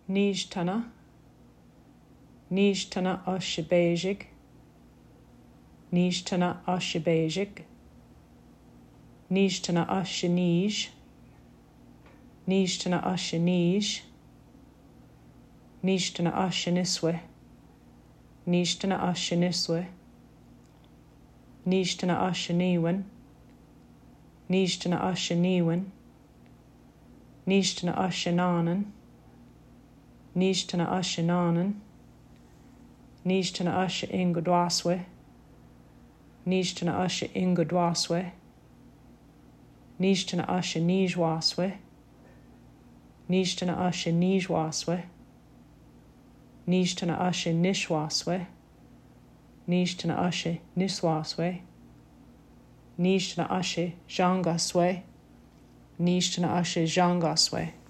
Níostana, Níostana Oshibéjig, Níostana Oshibéjig, Níostana Oshaníj, Níostana Oshaníj, Níostana Oshaniswe, Níostana Oshaniswe, Níostana Oshaníwan, Níostana Oshaníwan, Níostana Oshanánan, Níostana Oshanánan, Níostana Osha Ingadwaswe, Níostana Osha Ingadwaswe, Níostana Osha Níjwaswe, Níostana Osha Níjwaswe, Níostana Osha Nishwaswe, Níostana Osha Niswaswe, Níostana Osha Jangaswe, Níostana Osha Jangaswe.